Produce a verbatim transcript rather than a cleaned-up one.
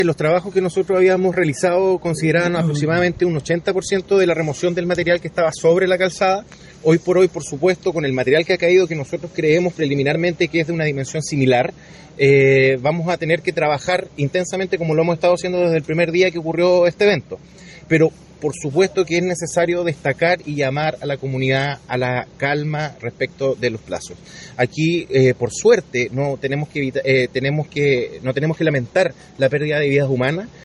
Los trabajos que nosotros habíamos realizado consideraban aproximadamente un ochenta por ciento de la remoción del material que estaba sobre la calzada. Hoy por hoy, por supuesto, con el material que ha caído, que nosotros creemos preliminarmente que es de una dimensión similar, eh, vamos a tener que trabajar intensamente como lo hemos estado haciendo desde el primer día que ocurrió este evento. Pero por supuesto que es necesario destacar y llamar a la comunidad a la calma respecto de los plazos. Aquí, eh, por suerte, no tenemos que, evita- eh, tenemos que, no tenemos que lamentar la pérdida de vidas humanas.